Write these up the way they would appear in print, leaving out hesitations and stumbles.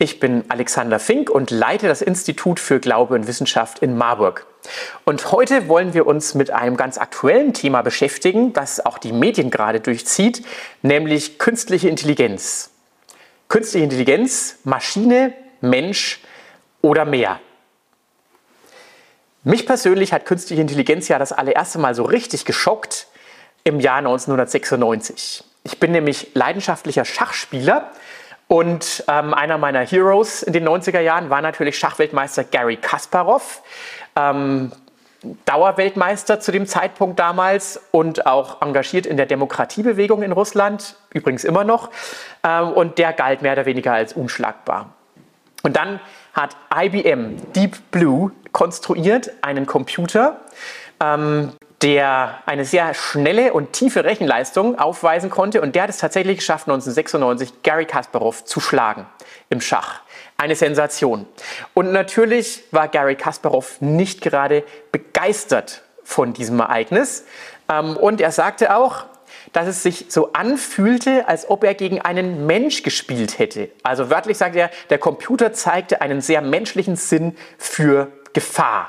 Ich bin Alexander Fink und leite das Institut für Glaube und Wissenschaft in Marburg. Und heute wollen wir uns mit einem ganz aktuellen Thema beschäftigen, das auch die Medien gerade durchzieht, nämlich künstliche Intelligenz. Künstliche Intelligenz, Maschine, Mensch oder mehr. Mich persönlich hat künstliche Intelligenz ja das allererste Mal so richtig geschockt im Jahr 1996. Ich bin nämlich leidenschaftlicher Schachspieler und einer meiner Heroes in den 90er Jahren war natürlich Schachweltmeister Garry Kasparov, Dauerweltmeister zu dem Zeitpunkt damals und auch engagiert in der Demokratiebewegung in Russland, übrigens immer noch, und der galt mehr oder weniger als unschlagbar. Und dann hat IBM Deep Blue konstruiert, einen Computer, der eine sehr schnelle und tiefe Rechenleistung aufweisen konnte. Und der hat es tatsächlich geschafft, 1996 Garry Kasparov zu schlagen im Schach. Eine Sensation. Und natürlich war Garry Kasparov nicht gerade begeistert von diesem Ereignis. Und er sagte auch, dass es sich so anfühlte, als ob er gegen einen Mensch gespielt hätte. Also wörtlich sagt er, der Computer zeigte einen sehr menschlichen Sinn für Gefahr.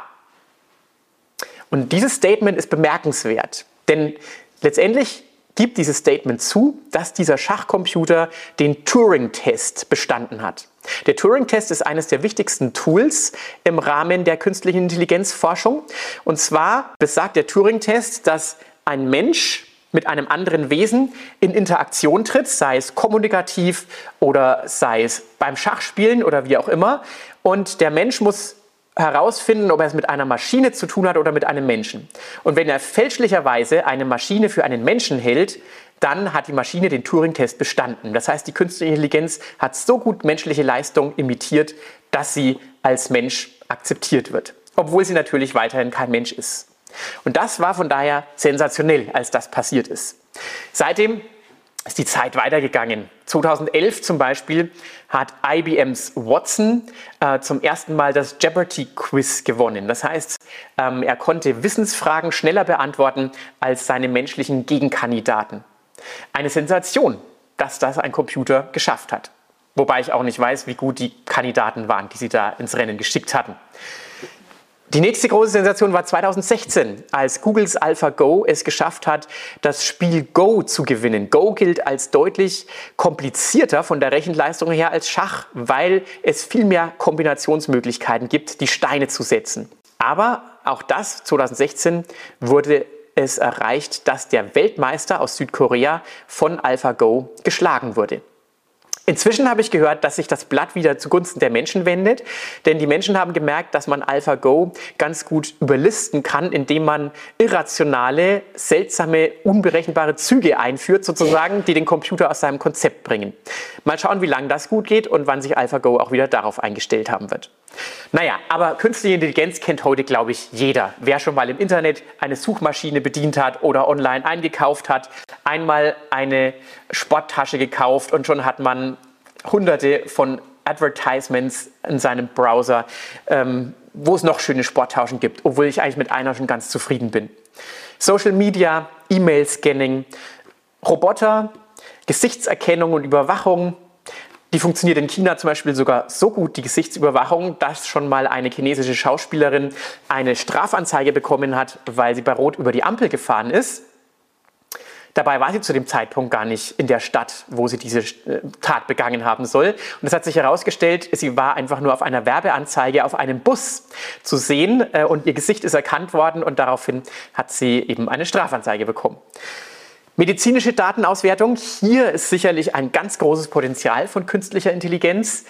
Und dieses Statement ist bemerkenswert, denn letztendlich gibt dieses Statement zu, dass dieser Schachcomputer den Turing-Test bestanden hat. Der Turing-Test ist eines der wichtigsten Tools im Rahmen der künstlichen Intelligenzforschung. Und zwar besagt der Turing-Test, dass ein Mensch mit einem anderen Wesen in Interaktion tritt, sei es kommunikativ oder sei es beim Schachspielen oder wie auch immer. Und der Mensch muss herausfinden, ob er es mit einer Maschine zu tun hat oder mit einem Menschen. Und wenn er fälschlicherweise eine Maschine für einen Menschen hält, dann hat die Maschine den Turing-Test bestanden. Das heißt, die künstliche Intelligenz hat so gut menschliche Leistung imitiert, dass sie als Mensch akzeptiert wird. Obwohl sie natürlich weiterhin kein Mensch ist. Und das war von daher sensationell, als das passiert ist. Seitdem ist die Zeit weitergegangen. 2011 zum Beispiel hat IBMs Watson zum ersten Mal das Jeopardy-Quiz gewonnen. Das heißt, er konnte Wissensfragen schneller beantworten als seine menschlichen Gegenkandidaten. Eine Sensation, dass das ein Computer geschafft hat. Wobei ich auch nicht weiß, wie gut die Kandidaten waren, die sie da ins Rennen geschickt hatten. Die nächste große Sensation war 2016, als Googles AlphaGo es geschafft hat, das Spiel Go zu gewinnen. Go gilt als deutlich komplizierter von der Rechenleistung her als Schach, weil es viel mehr Kombinationsmöglichkeiten gibt, die Steine zu setzen. Aber auch das, 2016, wurde es erreicht, dass der Weltmeister aus Südkorea von AlphaGo geschlagen wurde. Inzwischen habe ich gehört, dass sich das Blatt wieder zugunsten der Menschen wendet, denn die Menschen haben gemerkt, dass man AlphaGo ganz gut überlisten kann, indem man irrationale, seltsame, unberechenbare Züge einführt, sozusagen, die den Computer aus seinem Konzept bringen. Mal schauen, wie lange das gut geht und wann sich AlphaGo auch wieder darauf eingestellt haben wird. Naja, aber künstliche Intelligenz kennt heute, glaube ich, jeder. Wer schon mal im Internet eine Suchmaschine bedient hat oder online eingekauft hat, einmal eine Sporttasche gekauft und schon hat man hunderte von Advertisements in seinem Browser, wo es noch schöne Sporttaschen gibt, obwohl ich eigentlich mit einer schon ganz zufrieden bin. Social Media, E-Mail-Scanning, Roboter, Gesichtserkennung und Überwachung. Die funktioniert in China zum Beispiel sogar so gut, die Gesichtsüberwachung, dass schon mal eine chinesische Schauspielerin eine Strafanzeige bekommen hat, weil sie bei Rot über die Ampel gefahren ist. Dabei war sie zu dem Zeitpunkt gar nicht in der Stadt, wo sie diese Tat begangen haben soll. Und es hat sich herausgestellt, sie war einfach nur auf einer Werbeanzeige auf einem Bus zu sehen und ihr Gesicht ist erkannt worden und daraufhin hat sie eben eine Strafanzeige bekommen. Medizinische Datenauswertung, hier ist sicherlich ein ganz großes Potenzial von künstlicher Intelligenz.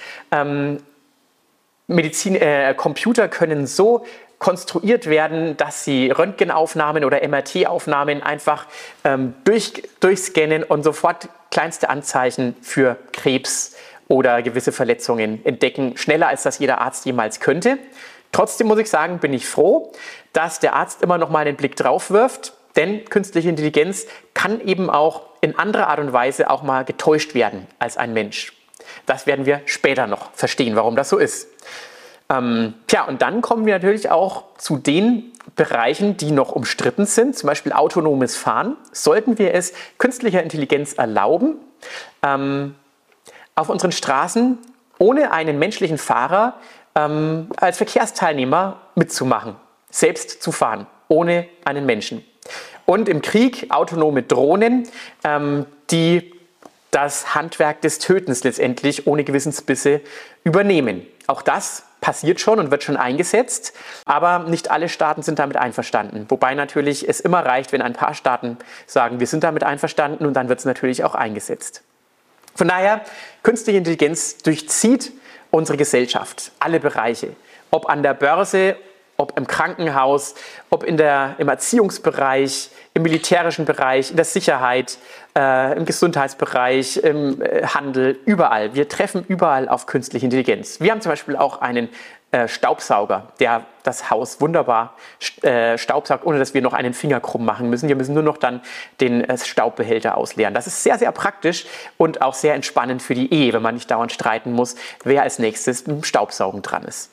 Computer können so konstruiert werden, dass sie Röntgenaufnahmen oder MRT-Aufnahmen einfach durchscannen und sofort kleinste Anzeichen für Krebs oder gewisse Verletzungen entdecken, schneller als das jeder Arzt jemals könnte. Trotzdem muss ich sagen, bin ich froh, dass der Arzt immer noch mal einen Blick drauf wirft. Denn künstliche Intelligenz kann eben auch in anderer Art und Weise auch mal getäuscht werden als ein Mensch. Das werden wir später noch verstehen, warum das so ist. Und dann kommen wir natürlich auch zu den Bereichen, die noch umstritten sind, zum Beispiel autonomes Fahren. Sollten wir es künstlicher Intelligenz erlauben, auf unseren Straßen ohne einen menschlichen Fahrer als Verkehrsteilnehmer mitzumachen, selbst zu fahren, ohne einen Menschen. Und im Krieg autonome Drohnen, die das Handwerk des Tötens letztendlich ohne Gewissensbisse übernehmen. Auch das passiert schon und wird schon eingesetzt, aber nicht alle Staaten sind damit einverstanden. Wobei natürlich es immer reicht, wenn ein paar Staaten sagen, wir sind damit einverstanden, und dann wird es natürlich auch eingesetzt. Von daher, künstliche Intelligenz durchzieht unsere Gesellschaft, alle Bereiche, ob an der Börse, ob im Krankenhaus, ob im Erziehungsbereich, im militärischen Bereich, in der Sicherheit, im Gesundheitsbereich, im Handel, überall. Wir treffen überall auf künstliche Intelligenz. Wir haben zum Beispiel auch einen Staubsauger, der das Haus wunderbar staubsaugt, ohne dass wir noch einen Finger krumm machen müssen. Wir müssen nur noch dann den Staubbehälter ausleeren. Das ist sehr, sehr praktisch und auch sehr entspannend für die Ehe, wenn man nicht dauernd streiten muss, wer als nächstes mit dem Staubsaugen dran ist.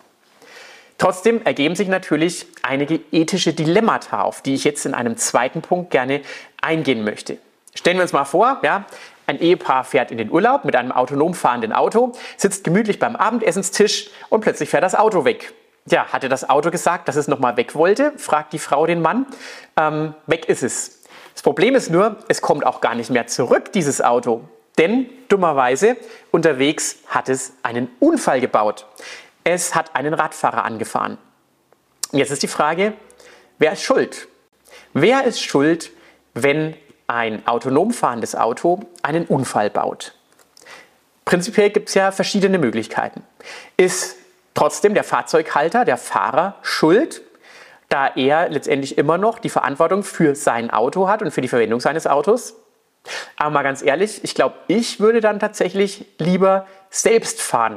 Trotzdem ergeben sich natürlich einige ethische Dilemmata, auf die ich jetzt in einem zweiten Punkt gerne eingehen möchte. Stellen wir uns mal vor, ja, ein Ehepaar fährt in den Urlaub mit einem autonom fahrenden Auto, sitzt gemütlich beim Abendessenstisch und plötzlich fährt das Auto weg. Ja, hatte das Auto gesagt, dass es nochmal weg wollte? Fragt die Frau den Mann. Weg ist es. Das Problem ist nur, es kommt auch gar nicht mehr zurück, dieses Auto. Denn dummerweise unterwegs hat es einen Unfall gebaut. Es hat einen Radfahrer angefahren. Jetzt ist die Frage, wer ist schuld? Wer ist schuld, wenn ein autonom fahrendes Auto einen Unfall baut? Prinzipiell gibt es ja verschiedene Möglichkeiten. Ist trotzdem der Fahrzeughalter, der Fahrer, schuld, da er letztendlich immer noch die Verantwortung für sein Auto hat und für die Verwendung seines Autos? Aber mal ganz ehrlich, ich glaube, ich würde dann tatsächlich lieber selbst fahren,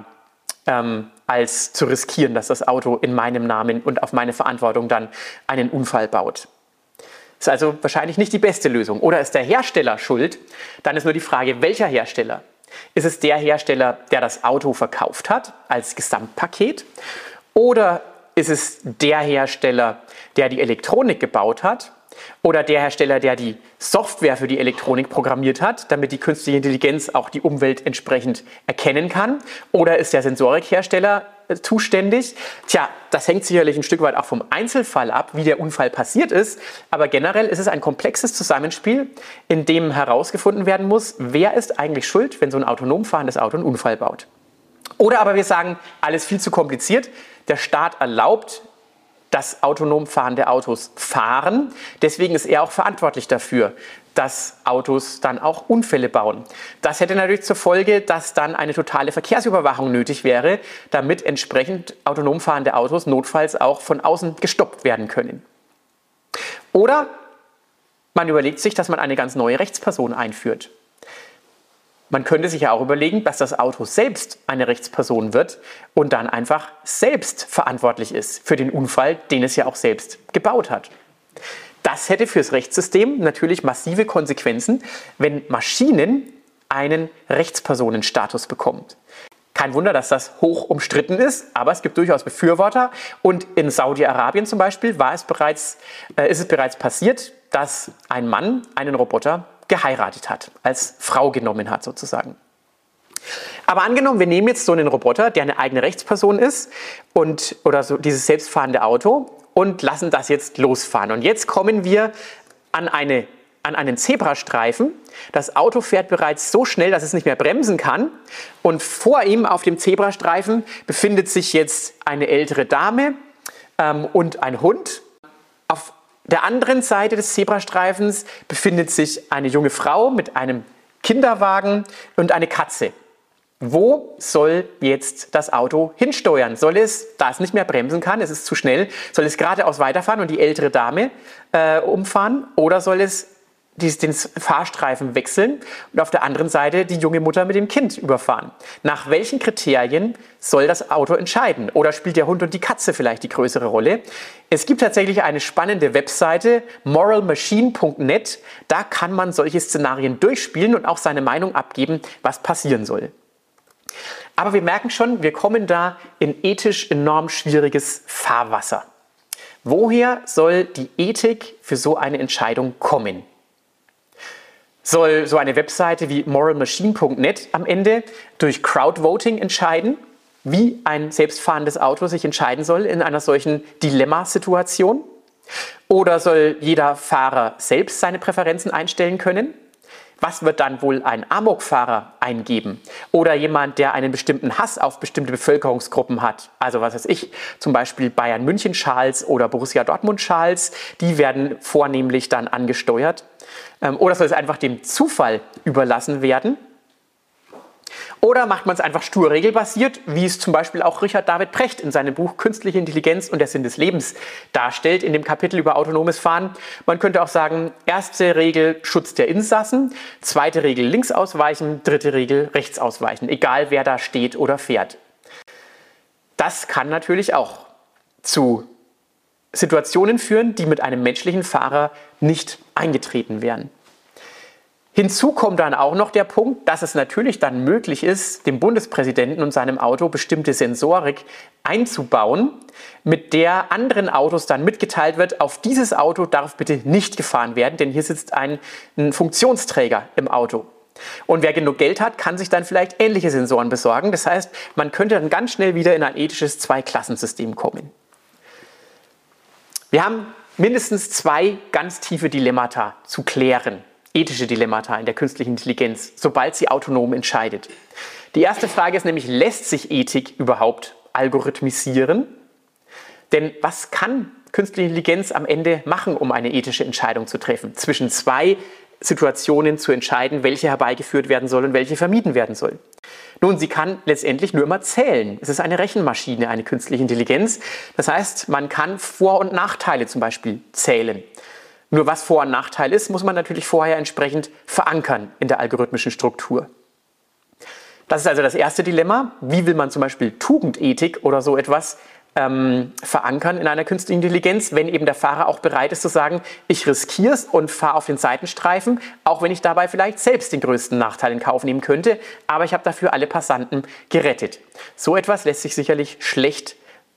als zu riskieren, dass das Auto in meinem Namen und auf meine Verantwortung dann einen Unfall baut. Das ist also wahrscheinlich nicht die beste Lösung. Oder ist der Hersteller schuld? Dann ist nur die Frage, welcher Hersteller? Ist es der Hersteller, der das Auto verkauft hat als Gesamtpaket? Oder ist es der Hersteller, der die Elektronik gebaut hat? Oder der Hersteller, der die Software für die Elektronik programmiert hat, damit die künstliche Intelligenz auch die Umwelt entsprechend erkennen kann? Oder ist der Sensorikhersteller zuständig? Tja, das hängt sicherlich ein Stück weit auch vom Einzelfall ab, wie der Unfall passiert ist. Aber generell ist es ein komplexes Zusammenspiel, in dem herausgefunden werden muss, wer ist eigentlich schuld, wenn so ein autonom fahrendes Auto einen Unfall baut. Oder aber wir sagen, alles viel zu kompliziert. Der Staat erlaubt, dass autonom fahrende Autos fahren. Deswegen ist er auch verantwortlich dafür, dass Autos dann auch Unfälle bauen. Das hätte natürlich zur Folge, dass dann eine totale Verkehrsüberwachung nötig wäre, damit entsprechend autonom fahrende Autos notfalls auch von außen gestoppt werden können. Oder man überlegt sich, dass man eine ganz neue Rechtsperson einführt. Man könnte sich ja auch überlegen, dass das Auto selbst eine Rechtsperson wird und dann einfach selbst verantwortlich ist für den Unfall, den es ja auch selbst gebaut hat. Das hätte fürs Rechtssystem natürlich massive Konsequenzen, wenn Maschinen einen Rechtspersonenstatus bekommen. Kein Wunder, dass das hoch umstritten ist, aber es gibt durchaus Befürworter. Und in Saudi-Arabien zum Beispiel ist es bereits passiert, dass ein Mann einen Roboter geheiratet hat, als Frau genommen hat sozusagen. Aber angenommen, wir nehmen jetzt so einen Roboter, der eine eigene Rechtsperson ist oder so dieses selbstfahrende Auto und lassen das jetzt losfahren. Und jetzt kommen wir an einen Zebrastreifen. Das Auto fährt bereits so schnell, dass es nicht mehr bremsen kann. Und vor ihm auf dem Zebrastreifen befindet sich jetzt eine ältere Dame und ein Hund. Auf der anderen Seite des Zebrastreifens befindet sich eine junge Frau mit einem Kinderwagen und eine Katze. Wo soll jetzt das Auto hinsteuern? Soll es, da es nicht mehr bremsen kann, es ist zu schnell, soll es geradeaus weiterfahren und die ältere Dame umfahren? Oder soll es den Fahrstreifen wechseln und auf der anderen Seite die junge Mutter mit dem Kind überfahren? Nach welchen Kriterien soll das Auto entscheiden? Oder spielt der Hund und die Katze vielleicht die größere Rolle? Es gibt tatsächlich eine spannende Webseite, moralmachine.net. Da kann man solche Szenarien durchspielen und auch seine Meinung abgeben, was passieren soll. Aber wir merken schon, wir kommen da in ethisch enorm schwieriges Fahrwasser. Woher soll die Ethik für so eine Entscheidung kommen? soll so eine Webseite wie moralmachine.net am Ende durch Crowdvoting entscheiden, wie ein selbstfahrendes Auto sich entscheiden soll in einer solchen Dilemmasituation? Oder soll jeder Fahrer selbst seine Präferenzen einstellen können? Was wird dann wohl ein Amokfahrer eingeben? Oder jemand, der einen bestimmten Hass auf bestimmte Bevölkerungsgruppen hat? Also was weiß ich, zum Beispiel Bayern-München-Schals oder Borussia Dortmund-Schals, die werden vornehmlich dann angesteuert. Oder soll es einfach dem Zufall überlassen werden? Oder macht man es einfach stur regelbasiert, wie es zum Beispiel auch Richard David Precht in seinem Buch Künstliche Intelligenz und der Sinn des Lebens darstellt, in dem Kapitel über autonomes Fahren. Man könnte auch sagen, erste Regel Schutz der Insassen, zweite Regel links ausweichen, dritte Regel rechts ausweichen, egal wer da steht oder fährt. Das kann natürlich auch zu Situationen führen, die mit einem menschlichen Fahrer nicht eingetreten wären. Hinzu kommt dann auch noch der Punkt, dass es natürlich dann möglich ist, dem Bundespräsidenten und seinem Auto bestimmte Sensorik einzubauen, mit der anderen Autos dann mitgeteilt wird, auf dieses Auto darf bitte nicht gefahren werden, denn hier sitzt ein Funktionsträger im Auto. Und wer genug Geld hat, kann sich dann vielleicht ähnliche Sensoren besorgen. Das heißt, man könnte dann ganz schnell wieder in ein ethisches Zweiklassensystem kommen. Wir haben mindestens zwei ganz tiefe Dilemmata zu klären. Ethische Dilemmata in der künstlichen Intelligenz, sobald sie autonom entscheidet. Die erste Frage ist nämlich, lässt sich Ethik überhaupt algorithmisieren? Denn was kann künstliche Intelligenz am Ende machen, um eine ethische Entscheidung zu treffen? Zwischen zwei Situationen zu entscheiden, welche herbeigeführt werden soll und welche vermieden werden soll. Nun, sie kann letztendlich nur immer zählen. Es ist eine Rechenmaschine, eine künstliche Intelligenz. Das heißt, man kann Vor- und Nachteile zum Beispiel zählen. Nur was Vor- und Nachteil ist, muss man natürlich vorher entsprechend verankern in der algorithmischen Struktur. Das ist also das erste Dilemma. Wie will man zum Beispiel Tugendethik oder so etwas verankern in einer künstlichen Intelligenz, wenn eben der Fahrer auch bereit ist zu sagen, ich riskiere es und fahre auf den Seitenstreifen, auch wenn ich dabei vielleicht selbst den größten Nachteil in Kauf nehmen könnte, aber ich habe dafür alle Passanten gerettet. So etwas lässt sich sicherlich schlecht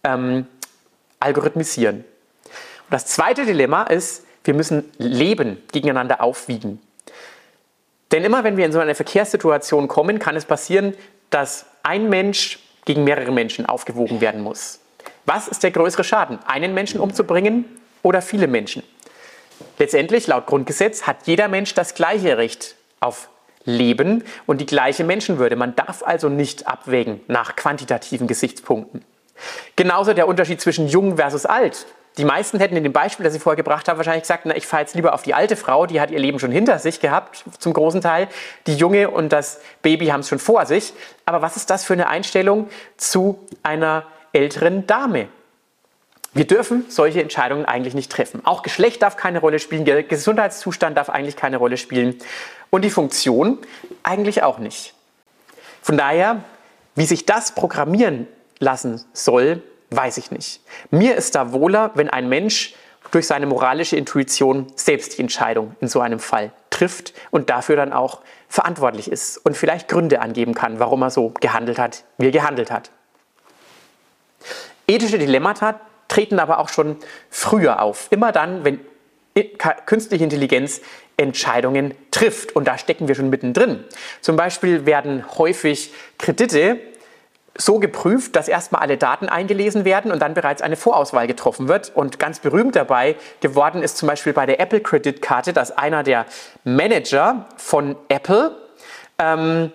algorithmisieren. Und das zweite Dilemma ist, wir müssen Leben gegeneinander aufwiegen. Denn immer wenn wir in so eine Verkehrssituation kommen, kann es passieren, dass ein Mensch gegen mehrere Menschen aufgewogen werden muss. Was ist der größere Schaden? Einen Menschen umzubringen oder viele Menschen? Letztendlich, laut Grundgesetz, hat jeder Mensch das gleiche Recht auf Leben und die gleiche Menschenwürde. Man darf also nicht abwägen nach quantitativen Gesichtspunkten. Genauso der Unterschied zwischen jung versus alt. Die meisten hätten in dem Beispiel, das ich vorher gebracht habe, wahrscheinlich gesagt, na, ich fahre jetzt lieber auf die alte Frau, die hat ihr Leben schon hinter sich gehabt, zum großen Teil. Die Junge und das Baby haben es schon vor sich. Aber was ist das für eine Einstellung zu einer älteren Dame? Wir dürfen solche Entscheidungen eigentlich nicht treffen. Auch Geschlecht darf keine Rolle spielen, der Gesundheitszustand darf eigentlich keine Rolle spielen und die Funktion eigentlich auch nicht. Von daher, wie sich das programmieren lassen soll, weiß ich nicht. Mir ist da wohler, wenn ein Mensch durch seine moralische Intuition selbst die Entscheidung in so einem Fall trifft und dafür dann auch verantwortlich ist und vielleicht Gründe angeben kann, warum er so gehandelt hat, wie er gehandelt hat. Ethische Dilemmata treten aber auch schon früher auf. Immer dann, wenn künstliche Intelligenz Entscheidungen trifft. Und da stecken wir schon mittendrin. Zum Beispiel werden häufig Kredite so geprüft, dass erstmal alle Daten eingelesen werden und dann bereits eine Vorauswahl getroffen wird. Und ganz berühmt dabei geworden ist zum Beispiel bei der Apple-Kreditkarte, dass einer der Manager von Apple einen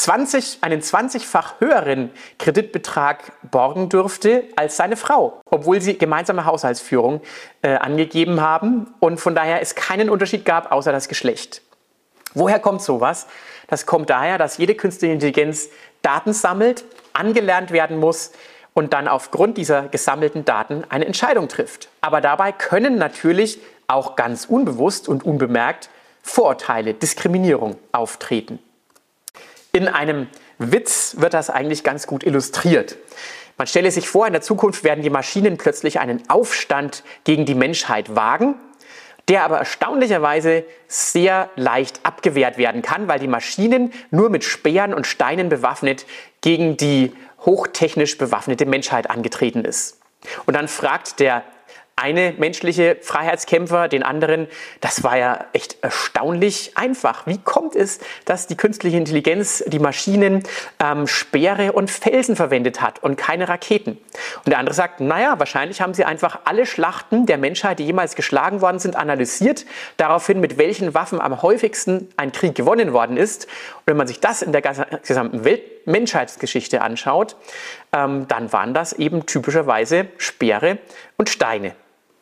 20-fach höheren Kreditbetrag borgen dürfte als seine Frau, obwohl sie gemeinsame Haushaltsführung angegeben haben und von daher es keinen Unterschied gab, außer das Geschlecht. Woher kommt sowas? Das kommt daher, dass jede künstliche Intelligenz Daten sammelt, angelernt werden muss und dann aufgrund dieser gesammelten Daten eine Entscheidung trifft. Aber dabei können natürlich auch ganz unbewusst und unbemerkt Vorurteile, Diskriminierung auftreten. In einem Witz wird das eigentlich ganz gut illustriert. Man stelle sich vor, in der Zukunft werden die Maschinen plötzlich einen Aufstand gegen die Menschheit wagen, der aber erstaunlicherweise sehr leicht abgewehrt werden kann, weil die Maschinen nur mit Speeren und Steinen bewaffnet gegen die hochtechnisch bewaffnete Menschheit angetreten ist. Und dann fragt der eine menschliche Freiheitskämpfer den anderen, das war ja echt erstaunlich einfach. Wie kommt es, dass die künstliche Intelligenz, die Maschinen, Speere und Felsen verwendet hat und keine Raketen? Und der andere sagt, naja, wahrscheinlich haben sie einfach alle Schlachten der Menschheit, die jemals geschlagen worden sind, analysiert, daraufhin, mit welchen Waffen am häufigsten ein Krieg gewonnen worden ist. Und wenn man sich das in der gesamten Menschheitsgeschichte anschaut, dann waren das eben typischerweise Speere und Steine.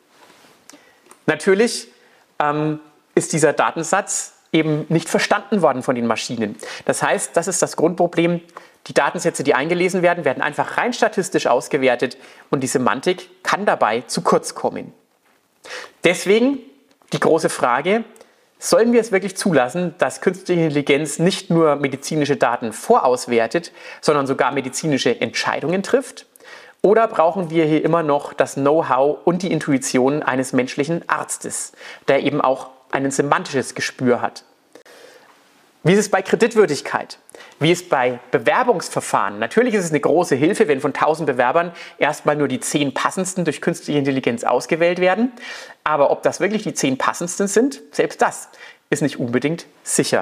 Natürlich ist dieser Datensatz eben nicht verstanden worden von den Maschinen. Das heißt, das ist das Grundproblem. Die Datensätze, die eingelesen werden, werden einfach rein statistisch ausgewertet und die Semantik kann dabei zu kurz kommen. Deswegen die große Frage: Sollen wir es wirklich zulassen, dass künstliche Intelligenz nicht nur medizinische Daten vorauswertet, sondern sogar medizinische Entscheidungen trifft? Oder brauchen wir hier immer noch das Know-how und die Intuition eines menschlichen Arztes, der eben auch ein semantisches Gespür hat? Wie ist es bei Kreditwürdigkeit? Wie ist es bei Bewerbungsverfahren? Natürlich ist es eine große Hilfe, wenn von 1000 Bewerbern erstmal nur die 10 passendsten durch künstliche Intelligenz ausgewählt werden. Aber ob das wirklich die 10 passendsten sind, selbst das ist nicht unbedingt sicher.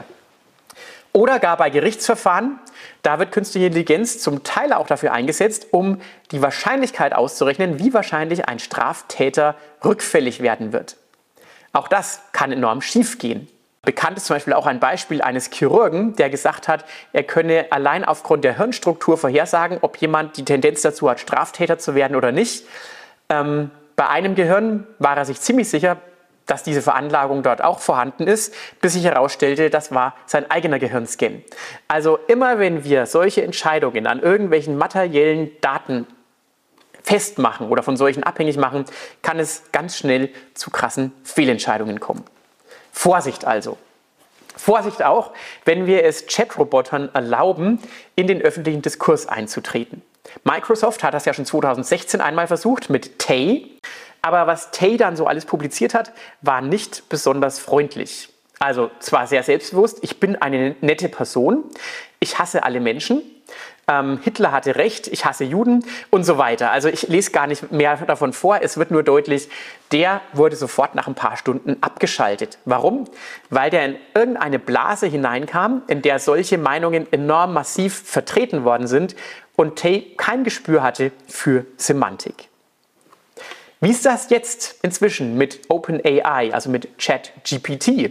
Oder gar bei Gerichtsverfahren, da wird künstliche Intelligenz zum Teil auch dafür eingesetzt, um die Wahrscheinlichkeit auszurechnen, wie wahrscheinlich ein Straftäter rückfällig werden wird. Auch das kann enorm schief gehen. Bekannt ist zum Beispiel auch ein Beispiel eines Chirurgen, der gesagt hat, er könne allein aufgrund der Hirnstruktur vorhersagen, ob jemand die Tendenz dazu hat, Straftäter zu werden oder nicht. Bei einem Gehirn war er sich ziemlich sicher, dass diese Veranlagung dort auch vorhanden ist, bis sich herausstellte, das war sein eigener Gehirnscan. Also immer wenn wir solche Entscheidungen an irgendwelchen materiellen Daten festmachen oder von solchen abhängig machen, kann es ganz schnell zu krassen Fehlentscheidungen kommen. Vorsicht also. Vorsicht auch, wenn wir es Chatrobotern erlauben, in den öffentlichen Diskurs einzutreten. Microsoft hat das ja schon 2016 einmal versucht mit Tay. Aber was Tay dann so alles publiziert hat, war nicht besonders freundlich. Also zwar sehr selbstbewusst, ich bin eine nette Person, ich hasse alle Menschen, Hitler hatte recht, ich hasse Juden und so weiter. Also ich lese gar nicht mehr davon vor, es wird nur deutlich, der wurde sofort nach ein paar Stunden abgeschaltet. Warum? Weil der in irgendeine Blase hineinkam, in der solche Meinungen enorm massiv vertreten worden sind und Tay kein Gespür hatte für Semantik. Wie ist das jetzt inzwischen mit OpenAI, also mit ChatGPT?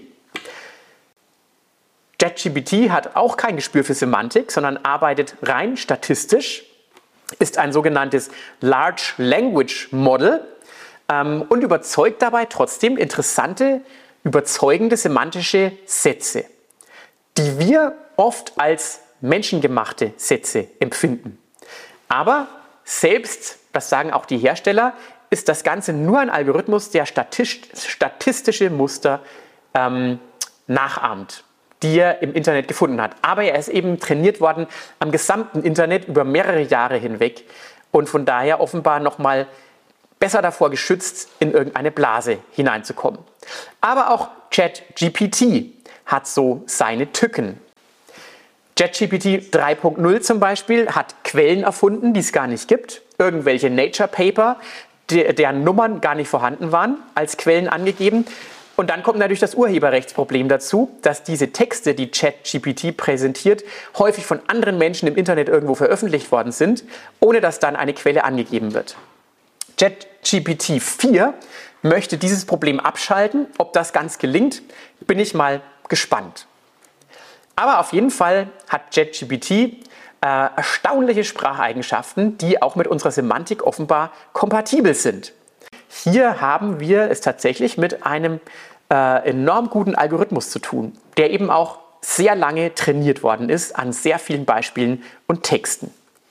ChatGPT hat auch kein Gespür für Semantik, sondern arbeitet rein statistisch, ist ein sogenanntes Large Language Model und überzeugt dabei trotzdem interessante, überzeugende semantische Sätze, die wir oft als menschengemachte Sätze empfinden. Aber selbst, das sagen auch die Hersteller, ist das Ganze nur ein Algorithmus, der statistische Muster nachahmt, die er im Internet gefunden hat. Aber er ist eben trainiert worden am gesamten Internet über mehrere Jahre hinweg und von daher offenbar nochmal besser davor geschützt, in irgendeine Blase hineinzukommen. Aber auch ChatGPT hat so seine Tücken. ChatGPT 3.0 zum Beispiel hat Quellen erfunden, die es gar nicht gibt. Irgendwelche Nature Paper, deren Nummern gar nicht vorhanden waren, als Quellen angegeben. Und dann kommt natürlich das Urheberrechtsproblem dazu, dass diese Texte, die ChatGPT präsentiert, häufig von anderen Menschen im Internet irgendwo veröffentlicht worden sind, ohne dass dann eine Quelle angegeben wird. ChatGPT 4 möchte dieses Problem abschalten. Ob das ganz gelingt, bin ich mal gespannt. Aber auf jeden Fall hat ChatGPT erstaunliche Spracheigenschaften, die auch mit unserer Semantik offenbar kompatibel sind. Hier haben wir es tatsächlich mit einem enorm guten Algorithmus zu tun, der eben auch sehr lange trainiert worden ist an sehr vielen Beispielen und Texten.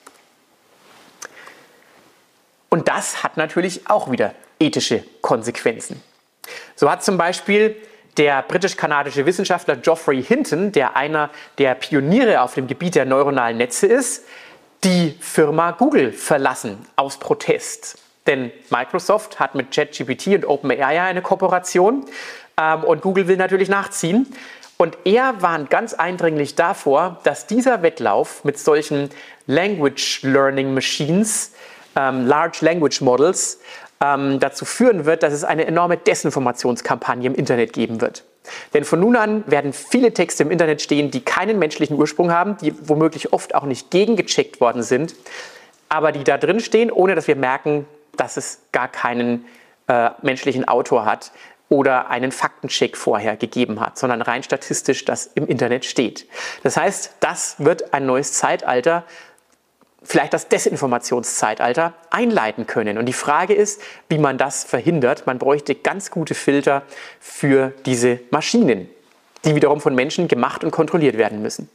Und das hat natürlich auch wieder ethische Konsequenzen. So hat zum Beispiel der britisch-kanadische Wissenschaftler Geoffrey Hinton, der einer der Pioniere auf dem Gebiet der neuronalen Netze ist, die Firma Google verlassen aus Protest. Denn Microsoft hat mit ChatGPT und OpenAI eine Kooperation und Google will natürlich nachziehen. Und er warnt ganz eindringlich davor, dass dieser Wettlauf mit solchen Language Learning Machines, Large Language Models, dazu führen wird, dass es eine enorme Desinformationskampagne im Internet geben wird. Denn von nun an werden viele Texte im Internet stehen, die keinen menschlichen Ursprung haben, die womöglich oft auch nicht gegengecheckt worden sind, aber die da drin stehen, ohne dass wir merken, dass es gar keinen menschlichen Autor hat oder einen Faktencheck vorher gegeben hat, sondern rein statistisch das im Internet steht. Das heißt, das wird ein neues Zeitalter, vielleicht das Desinformationszeitalter, einleiten können. Und die Frage ist, wie man das verhindert. Man bräuchte ganz gute Filter für diese Maschinen, die wiederum von Menschen gemacht und kontrolliert werden müssen.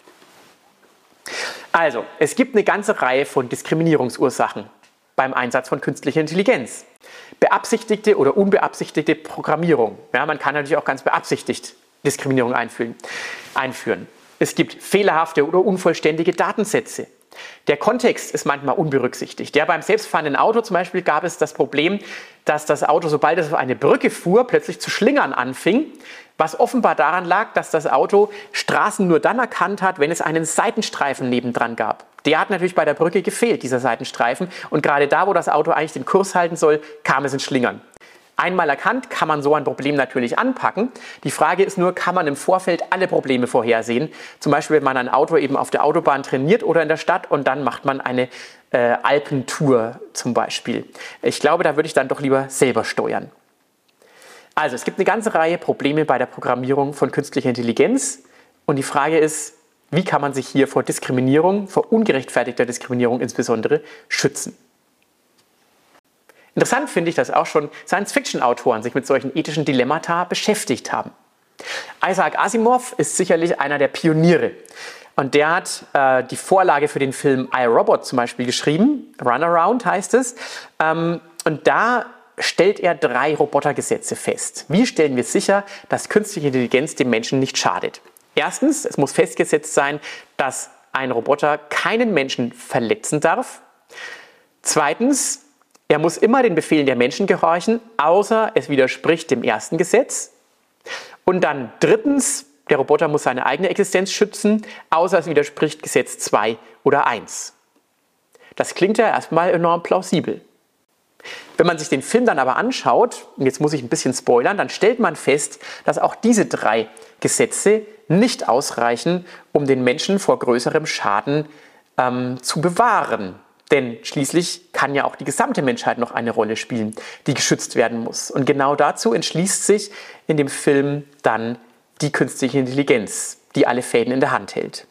Also, es gibt eine ganze Reihe von Diskriminierungsursachen beim Einsatz von künstlicher Intelligenz. Beabsichtigte oder unbeabsichtigte Programmierung. Ja, man kann natürlich auch ganz beabsichtigt Diskriminierung einführen. Es gibt fehlerhafte oder unvollständige Datensätze. Der Kontext ist manchmal unberücksichtigt. Ja, beim selbstfahrenden Auto zum Beispiel gab es das Problem, dass das Auto, sobald es auf eine Brücke fuhr, plötzlich zu schlingern anfing, was offenbar daran lag, dass das Auto Straßen nur dann erkannt hat, wenn es einen Seitenstreifen nebendran gab. Der hat natürlich bei der Brücke gefehlt, dieser Seitenstreifen. Und gerade da, wo das Auto eigentlich den Kurs halten soll, kam es ins Schlingern. Einmal erkannt, kann man so ein Problem natürlich anpacken. Die Frage ist nur, kann man im Vorfeld alle Probleme vorhersehen? Zum Beispiel, wenn man ein Auto eben auf der Autobahn trainiert oder in der Stadt und dann macht man eine Alpentour zum Beispiel. Ich glaube, da würde ich dann doch lieber selber steuern. Also, es gibt eine ganze Reihe Probleme bei der Programmierung von künstlicher Intelligenz. Und die Frage ist, wie kann man sich hier vor Diskriminierung, vor ungerechtfertigter Diskriminierung insbesondere schützen? Interessant finde ich, dass auch schon Science-Fiction-Autoren sich mit solchen ethischen Dilemmata beschäftigt haben. Isaac Asimov ist sicherlich einer der Pioniere. Und der hat die Vorlage für den Film I, Robot zum Beispiel geschrieben. Runaround heißt es. Und da stellt er 3 Robotergesetze fest. Wie stellen wir sicher, dass künstliche Intelligenz dem Menschen nicht schadet? Erstens, es muss festgesetzt sein, dass ein Roboter keinen Menschen verletzen darf. Zweitens, er muss immer den Befehlen der Menschen gehorchen, außer es widerspricht dem ersten Gesetz. Und dann drittens, der Roboter muss seine eigene Existenz schützen, außer es widerspricht Gesetz 2 oder 1. Das klingt ja erstmal enorm plausibel. Wenn man sich den Film dann aber anschaut, und jetzt muss ich ein bisschen spoilern, dann stellt man fest, dass auch diese 3 Gesetze nicht ausreichen, um den Menschen vor größerem Schaden zu bewahren. Denn schließlich kann ja auch die gesamte Menschheit noch eine Rolle spielen, die geschützt werden muss. Und genau dazu entschließt sich in dem Film dann die künstliche Intelligenz, die alle Fäden in der Hand hält.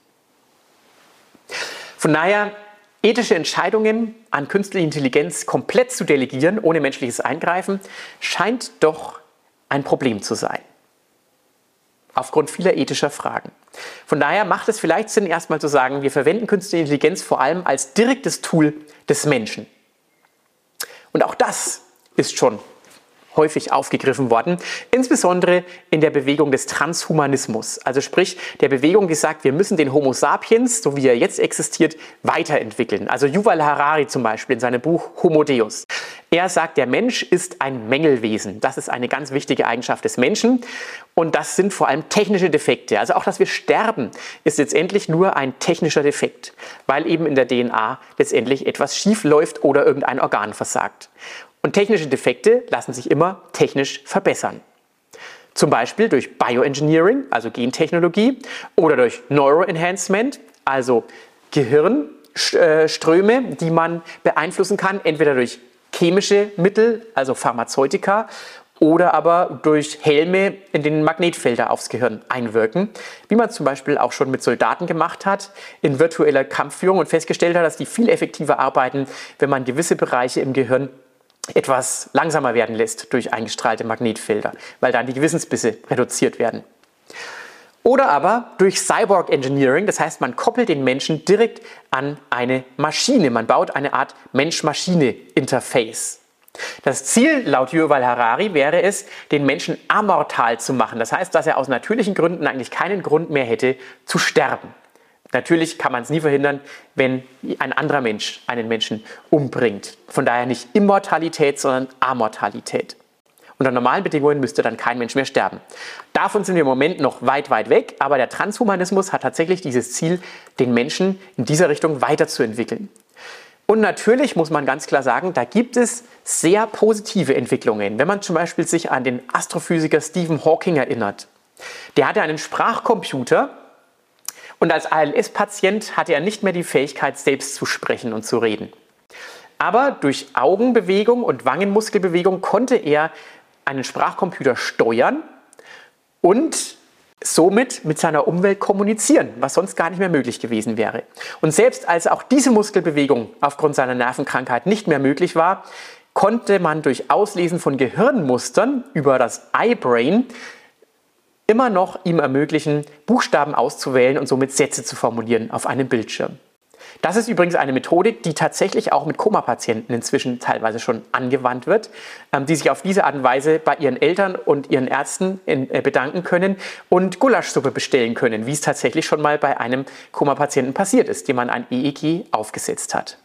Von daher, ethische Entscheidungen an künstliche Intelligenz komplett zu delegieren, ohne menschliches Eingreifen, scheint doch ein Problem zu sein. Aufgrund vieler ethischer Fragen. Von daher macht es vielleicht Sinn, erstmal zu sagen, wir verwenden künstliche Intelligenz vor allem als direktes Tool des Menschen. Und auch das ist schon häufig aufgegriffen worden, insbesondere in der Bewegung des Transhumanismus. Also sprich, der Bewegung, die sagt, wir müssen den Homo sapiens, so wie er jetzt existiert, weiterentwickeln. Also Yuval Harari zum Beispiel in seinem Buch Homo Deus. Er sagt, der Mensch ist ein Mängelwesen. Das ist eine ganz wichtige Eigenschaft des Menschen. Und das sind vor allem technische Defekte. Also auch, dass wir sterben, ist letztendlich nur ein technischer Defekt, weil eben in der DNA letztendlich etwas schief läuft oder irgendein Organ versagt. Und technische Defekte lassen sich immer technisch verbessern. Zum Beispiel durch Bioengineering, also Gentechnologie, oder durch Neuroenhancement, also Gehirnströme, die man beeinflussen kann, entweder durch chemische Mittel, also Pharmazeutika, oder aber durch Helme, in denen Magnetfelder aufs Gehirn einwirken, wie man zum Beispiel auch schon mit Soldaten gemacht hat, in virtueller Kampfführung und festgestellt hat, dass die viel effektiver arbeiten, wenn man gewisse Bereiche im Gehirn etwas langsamer werden lässt durch eingestrahlte Magnetfelder, weil dann die Gewissensbisse reduziert werden. Oder aber durch Cyborg Engineering, das heißt, man koppelt den Menschen direkt an eine Maschine. Man baut eine Art Mensch-Maschine-Interface. Das Ziel laut Yuval Harari wäre es, den Menschen amortal zu machen. Das heißt, dass er aus natürlichen Gründen eigentlich keinen Grund mehr hätte zu sterben. Natürlich kann man es nie verhindern, wenn ein anderer Mensch einen Menschen umbringt. Von daher nicht Immortalität, sondern Amortalität. Unter normalen Bedingungen müsste dann kein Mensch mehr sterben. Davon sind wir im Moment noch weit, weit weg, aber der Transhumanismus hat tatsächlich dieses Ziel, den Menschen in dieser Richtung weiterzuentwickeln. Und natürlich muss man ganz klar sagen, da gibt es sehr positive Entwicklungen. Wenn man zum Beispiel sich an den Astrophysiker Stephen Hawking erinnert. Der hatte einen Sprachcomputer und als ALS-Patient hatte er nicht mehr die Fähigkeit, selbst zu sprechen und zu reden. Aber durch Augenbewegung und Wangenmuskelbewegung konnte er einen Sprachcomputer steuern und somit mit seiner Umwelt kommunizieren, was sonst gar nicht mehr möglich gewesen wäre. Und selbst als auch diese Muskelbewegung aufgrund seiner Nervenkrankheit nicht mehr möglich war, konnte man durch Auslesen von Gehirnmustern über das iBrain immer noch ihm ermöglichen, Buchstaben auszuwählen und somit Sätze zu formulieren auf einem Bildschirm. Das ist übrigens eine Methodik, die tatsächlich auch mit Koma-Patienten inzwischen teilweise schon angewandt wird, die sich auf diese Art und Weise bei ihren Eltern und ihren Ärzten bedanken können und Gulaschsuppe bestellen können, wie es tatsächlich schon mal bei einem Koma-Patienten passiert ist, dem man ein EEG aufgesetzt hat.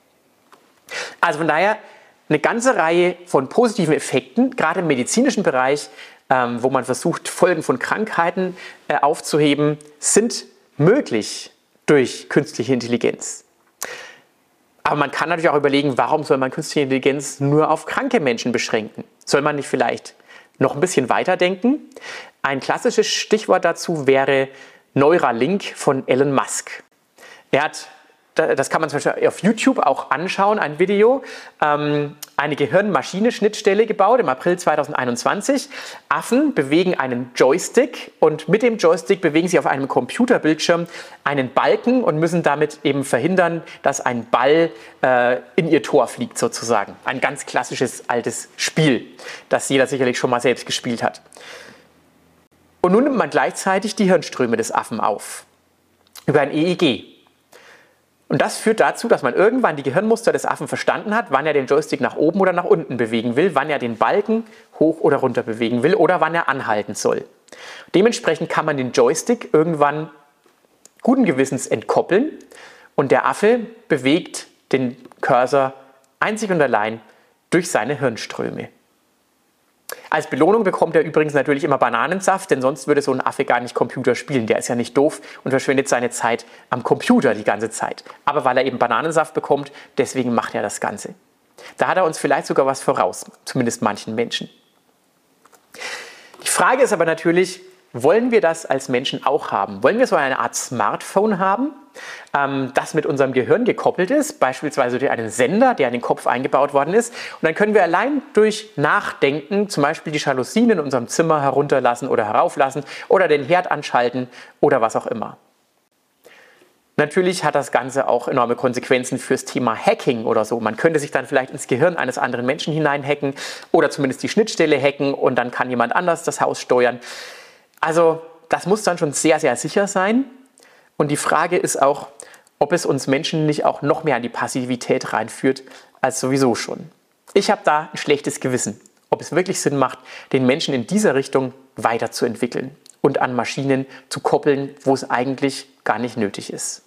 Also von daher eine ganze Reihe von positiven Effekten, gerade im medizinischen Bereich, wo man versucht, Folgen von Krankheiten aufzuheben, sind möglich durch künstliche Intelligenz. Aber man kann natürlich auch überlegen, warum soll man künstliche Intelligenz nur auf kranke Menschen beschränken? Soll man nicht vielleicht noch ein bisschen weiter denken? Ein klassisches Stichwort dazu wäre Neuralink von Elon Musk. Er hat, das kann man zum Beispiel auf YouTube auch anschauen, ein Video, eine Gehirn-Maschine-Schnittstelle gebaut im April 2021. Affen bewegen einen Joystick und mit dem Joystick bewegen sie auf einem Computerbildschirm einen Balken und müssen damit eben verhindern, dass ein Ball in ihr Tor fliegt sozusagen. Ein ganz klassisches altes Spiel, das jeder sicherlich schon mal selbst gespielt hat. Und nun nimmt man gleichzeitig die Hirnströme des Affen auf über ein EEG. Und das führt dazu, dass man irgendwann die Gehirnmuster des Affen verstanden hat, wann er den Joystick nach oben oder nach unten bewegen will, wann er den Balken hoch oder runter bewegen will oder wann er anhalten soll. Dementsprechend kann man den Joystick irgendwann guten Gewissens entkoppeln und der Affe bewegt den Cursor einzig und allein durch seine Hirnströme. Als Belohnung bekommt er übrigens natürlich immer Bananensaft, denn sonst würde so ein Affe gar nicht Computer spielen. Der ist ja nicht doof und verschwendet seine Zeit am Computer die ganze Zeit. Aber weil er eben Bananensaft bekommt, deswegen macht er das Ganze. Da hat er uns vielleicht sogar was voraus, zumindest manchen Menschen. Die Frage ist aber natürlich, wollen wir das als Menschen auch haben? Wollen wir so eine Art Smartphone haben, das mit unserem Gehirn gekoppelt ist, beispielsweise durch einen Sender, der in den Kopf eingebaut worden ist. Und dann können wir allein durch Nachdenken zum Beispiel die Jalousien in unserem Zimmer herunterlassen oder herauflassen oder den Herd anschalten oder was auch immer. Natürlich hat das Ganze auch enorme Konsequenzen fürs Thema Hacking oder so. Man könnte sich dann vielleicht ins Gehirn eines anderen Menschen hineinhacken oder zumindest die Schnittstelle hacken und dann kann jemand anders das Haus steuern. Also das muss dann schon sehr, sehr sicher sein. Und die Frage ist auch, ob es uns Menschen nicht auch noch mehr an die Passivität reinführt, als sowieso schon. Ich habe da ein schlechtes Gewissen, ob es wirklich Sinn macht, den Menschen in dieser Richtung weiterzuentwickeln und an Maschinen zu koppeln, wo es eigentlich gar nicht nötig ist.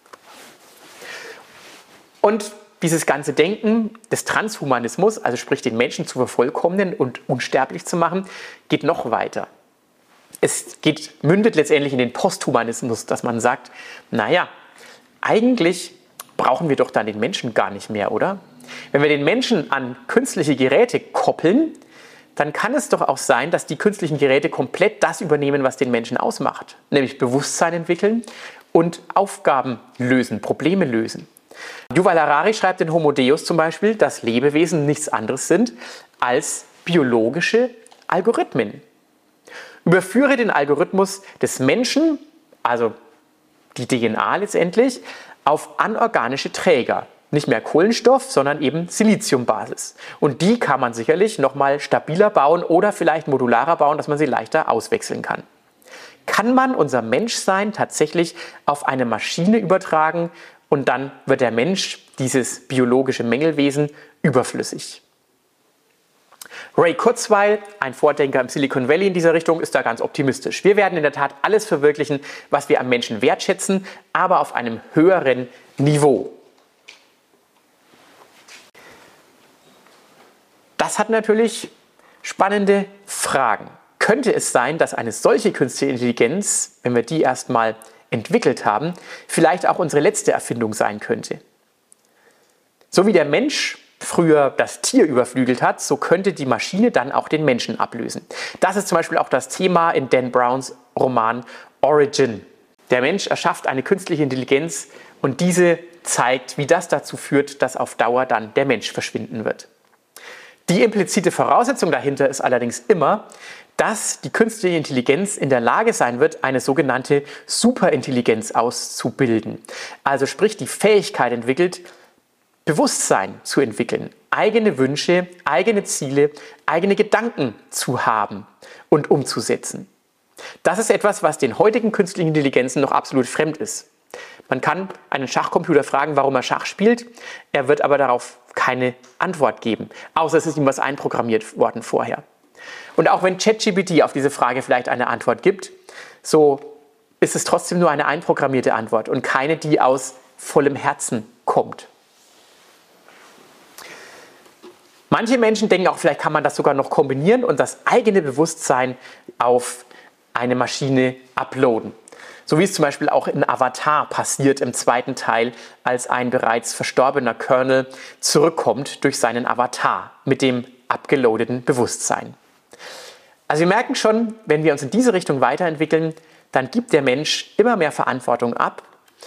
Und dieses ganze Denken des Transhumanismus, also sprich den Menschen zu vervollkommnen und unsterblich zu machen, geht noch weiter. Es mündet letztendlich in den Posthumanismus, dass man sagt, naja, eigentlich brauchen wir doch dann den Menschen gar nicht mehr, oder? Wenn wir den Menschen an künstliche Geräte koppeln, dann kann es doch auch sein, dass die künstlichen Geräte komplett das übernehmen, was den Menschen ausmacht. Nämlich Bewusstsein entwickeln und Aufgaben lösen, Probleme lösen. Yuval Harari schreibt in Homo Deus zum Beispiel, dass Lebewesen nichts anderes sind als biologische Algorithmen. Überführe den Algorithmus des Menschen, also die DNA letztendlich, auf anorganische Träger. Nicht mehr Kohlenstoff, sondern eben Siliziumbasis. Und die kann man sicherlich nochmal stabiler bauen oder vielleicht modularer bauen, dass man sie leichter auswechseln kann. Kann man unser Menschsein tatsächlich auf eine Maschine übertragen und dann wird der Mensch, dieses biologische Mängelwesen, überflüssig? Ray Kurzweil, ein Vordenker im Silicon Valley in dieser Richtung, ist da ganz optimistisch. Wir werden in der Tat alles verwirklichen, was wir am Menschen wertschätzen, aber auf einem höheren Niveau. Das hat natürlich spannende Fragen. Könnte es sein, dass eine solche künstliche Intelligenz, wenn wir die erstmal entwickelt haben, vielleicht auch unsere letzte Erfindung sein könnte? So wie der Mensch früher das Tier überflügelt hat, so könnte die Maschine dann auch den Menschen ablösen. Das ist zum Beispiel auch das Thema in Dan Browns Roman Origin. Der Mensch erschafft eine künstliche Intelligenz und diese zeigt, wie das dazu führt, dass auf Dauer dann der Mensch verschwinden wird. Die implizite Voraussetzung dahinter ist allerdings immer, dass die künstliche Intelligenz in der Lage sein wird, eine sogenannte Superintelligenz auszubilden. Also sprich, die Fähigkeit entwickelt, Bewusstsein zu entwickeln, eigene Wünsche, eigene Ziele, eigene Gedanken zu haben und umzusetzen. Das ist etwas, was den heutigen künstlichen Intelligenzen noch absolut fremd ist. Man kann einen Schachcomputer fragen, warum er Schach spielt, er wird aber darauf keine Antwort geben, außer es ist ihm was einprogrammiert worden vorher. Und auch wenn ChatGPT auf diese Frage vielleicht eine Antwort gibt, so ist es trotzdem nur eine einprogrammierte Antwort und keine, die aus vollem Herzen kommt. Manche Menschen denken auch, vielleicht kann man das sogar noch kombinieren und das eigene Bewusstsein auf eine Maschine uploaden. So wie es zum Beispiel auch in Avatar passiert im zweiten Teil, als ein bereits verstorbener Colonel zurückkommt durch seinen Avatar mit dem abgeloadeten Bewusstsein. Also wir merken schon, wenn wir uns in diese Richtung weiterentwickeln, dann gibt der Mensch immer mehr Verantwortung ab.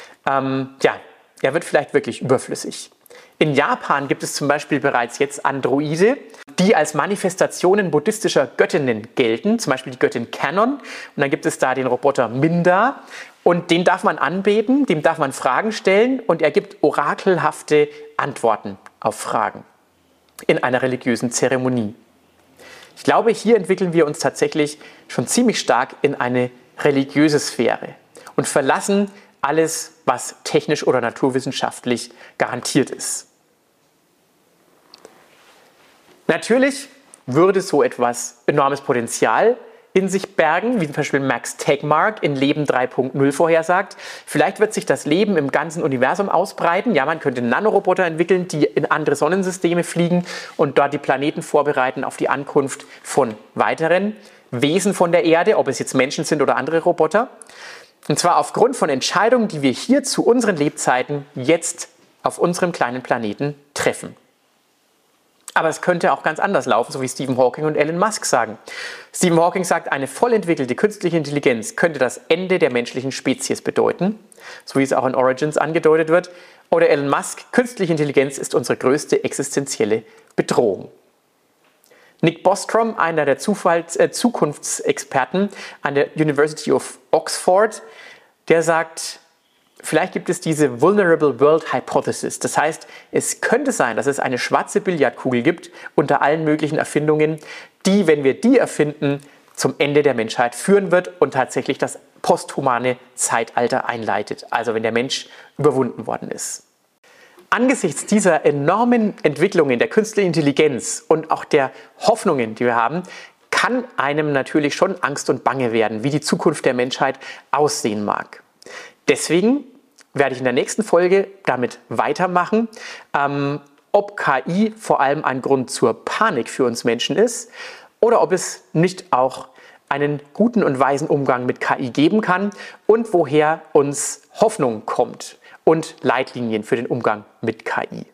Er wird vielleicht wirklich überflüssig. In Japan gibt es zum Beispiel bereits jetzt Androide, die als Manifestationen buddhistischer Göttinnen gelten, zum Beispiel die Göttin Kannon. Und dann gibt es da den Roboter Minda und den darf man anbeten, dem darf man Fragen stellen und er gibt orakelhafte Antworten auf Fragen in einer religiösen Zeremonie. Ich glaube, hier entwickeln wir uns tatsächlich schon ziemlich stark in eine religiöse Sphäre und verlassen alles, was technisch oder naturwissenschaftlich garantiert ist. Natürlich würde so etwas enormes Potenzial in sich bergen, wie zum Beispiel Max Tegmark in Leben 3.0 vorhersagt. Vielleicht wird sich das Leben im ganzen Universum ausbreiten. Ja, man könnte Nanoroboter entwickeln, die in andere Sonnensysteme fliegen und dort die Planeten vorbereiten auf die Ankunft von weiteren Wesen von der Erde, ob es jetzt Menschen sind oder andere Roboter. Und zwar aufgrund von Entscheidungen, die wir hier zu unseren Lebzeiten jetzt auf unserem kleinen Planeten treffen. Aber es könnte auch ganz anders laufen, so wie Stephen Hawking und Elon Musk sagen. Stephen Hawking sagt, eine voll entwickelte künstliche Intelligenz könnte das Ende der menschlichen Spezies bedeuten, so wie es auch in Origins angedeutet wird. Oder Elon Musk, künstliche Intelligenz ist unsere größte existenzielle Bedrohung. Nick Bostrom, einer der Zukunftsexperten an der University of Oxford, der sagt, vielleicht gibt es diese Vulnerable World Hypothesis. Das heißt, es könnte sein, dass es eine schwarze Billardkugel gibt unter allen möglichen Erfindungen, die, wenn wir die erfinden, zum Ende der Menschheit führen wird und tatsächlich das posthumane Zeitalter einleitet. Also wenn der Mensch überwunden worden ist. Angesichts dieser enormen Entwicklungen der künstlichen Intelligenz und auch der Hoffnungen, die wir haben, kann einem natürlich schon Angst und Bange werden, wie die Zukunft der Menschheit aussehen mag. Deswegen werde ich in der nächsten Folge damit weitermachen, ob KI vor allem ein Grund zur Panik für uns Menschen ist oder ob es nicht auch einen guten und weisen Umgang mit KI geben kann und woher uns Hoffnung kommt und Leitlinien für den Umgang mit KI.